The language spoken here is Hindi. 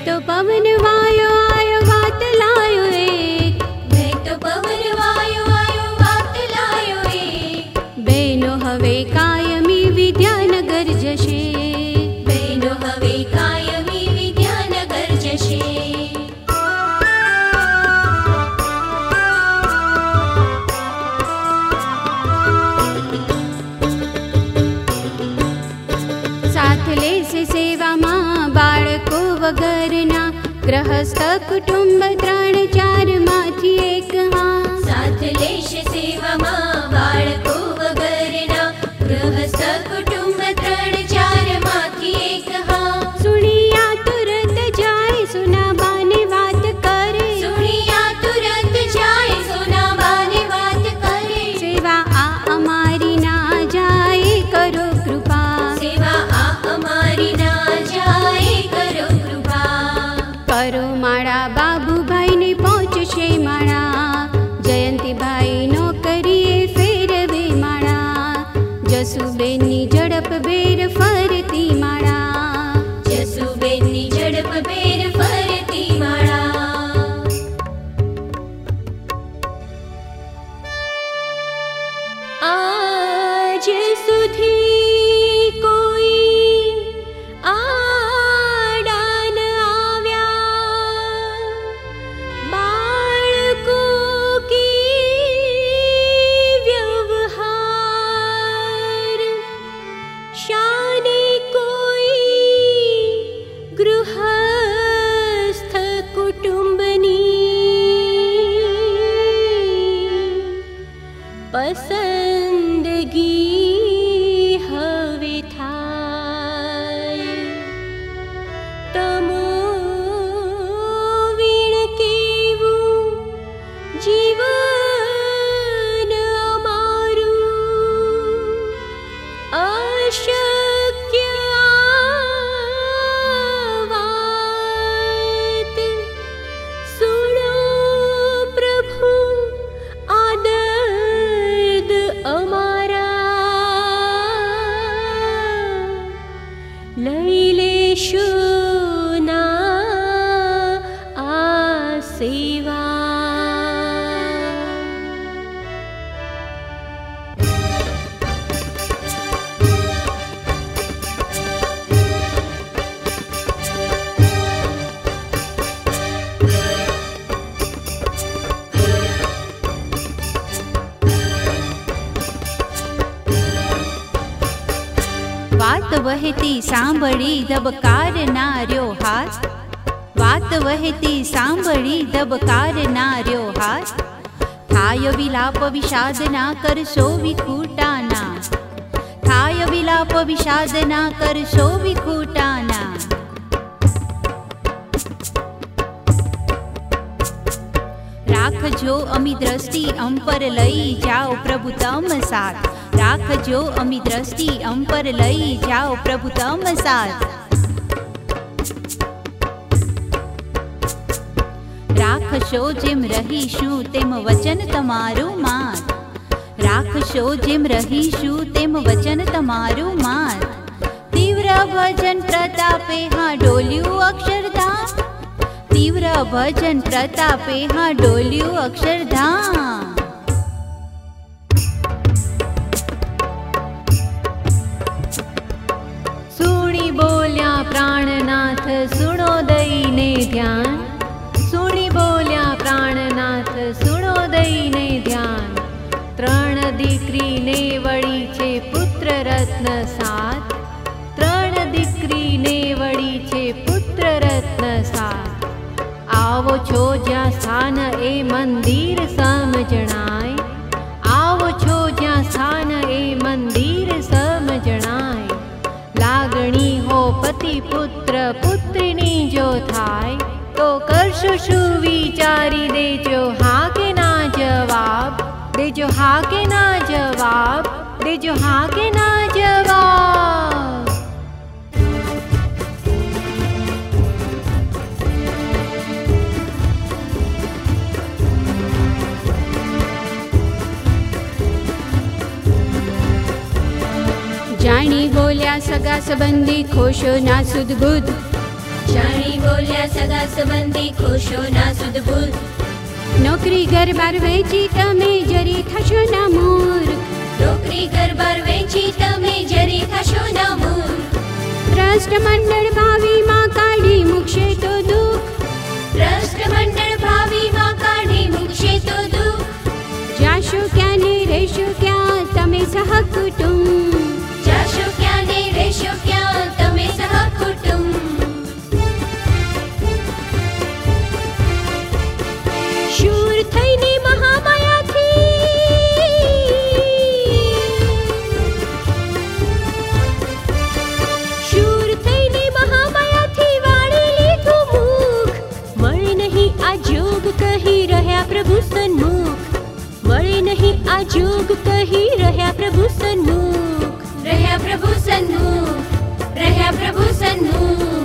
तो पवन वायो आयो वात लायो एक, मैं तो पवन वायो आयो वात लायो एक। बेनो हवे कायमी विद्यानगर जशे, बेनो हवे कायमी विद्यानगर जशे। साथ लेसे सेवा मां बाळको वगरना, गृहस्थ कुटुंब 3-4 माथी एक हां। साथ लेशे सेवा मां बाळको वगरना, गृहस्थ कुटुंब 3-4 माथी एक हां। सुनिया तुरंत जाए सुनाबाने वात करे, सुनिया तुरंत जाए सुनाबाने वात करे। सेवा आ अमारी ना जाए करो कृपा, सेवा आ अमारी ना जाए करो कृपा। करो माड़ा बाबूभाई ने पहुंचशे माड़ा, जयंतीभाई नौकरीए फेरवे माड़ा, जसूबेननी झड़प बेर फरती माड़ा, जसूबेननी झड़प बेर फरती माड़ा। आज सुधी कोई आड़ा न आव्या, बाळको की व्यवहार, शाने कोई गृहस्थ कुटुंबनी, पसंदगी हवे थाय। तमो वीण केवुं जीवन अमारुं, अशक्य वात। सुनो प्रभु आदर्द अमारा, लई लेशो ना आ सेवा। वात वहेती सांभळी धबकारनार्यो हाथ, वात वहेती सांभळी धबकारनार्यो हाथ। थाय विलाप विषादना करशो विखूटाना, थाय विलाप विषादना करशो विखूटाना। राखजो अमी दृष्टि अम पर लई जाओ प्रभु तम साथ, राखजो अमी दृष्टि अम पर लई जाओ प्रभु तम साथ। राखशो जिम रहीशु तेम वचन तमारू मात, राखशो जिम रहीशु तेम वचन तमारू मात। तीव्र भजन प्रतापे हाँ डोल्यू अक्षरधाम, तीव्र भजन प्रतापे हाँ डोल्यू अक्षरधाम। सुणी बोल्या प्राणनाथ सुनो दईने ध्यान, सुणी बोल्या प्राणनाथ सुनो दईने ध्यान। 3 दीकरीने वળી છે પુત્ર રત્ન સાત, 3 દીકરીને વળી છે પુત્ર રત્ન સાત। आवो छो ज्या स्थान ए मंदिर समझणाय, आवो छो ज्या स्थान ए मंदिर समझणाय। लागणी हो पति पुत्र पुत्रीनी जो थाय, तो करशो शू विचारी देजो हाँ के ना जवाब, देजो हाँ के ना जवाब, देजो हाँ के ना जवाब। जाणी बोल्या सगा संबंधी खोशो ना सुध बुध, જાણી બોલ્યા સગા સંબંધી ખુશો ના સુધ ભૂલ નોકરી ઘર બાર વેચી તમે જરી થશો ના મૂર્ખ નોકરી ઘર બાર વેચી તમે જરી થશો ના મૂર્ખ ભ્રષ્ટ મંડળ ભાવિમાં કાઢી મૂકશે તો દુઃખ ભ્રષ્ટ મંડળ ભાવિમાં કાઢી મૂકશે તો દુઃખ જાશો ક્યાં ને રહેશો ક્યાં તમે સહકુટુંબ જાશો ક્યાં ને રહેશો ક્યાં તમે સહકુટુંબ શૂર થઈને મહામાયાથી વાળી લીધું મુખ મળે નહીં આ જોગ કહી રહ્યા પ્રભુ સન્મુખ મળે નહીં આ જોગ કહી રહ્યા પ્રભુ સન્મુખ રહ્યા પ્રભુ સન્મુખ રહ્યા પ્રભુ સન્મુખ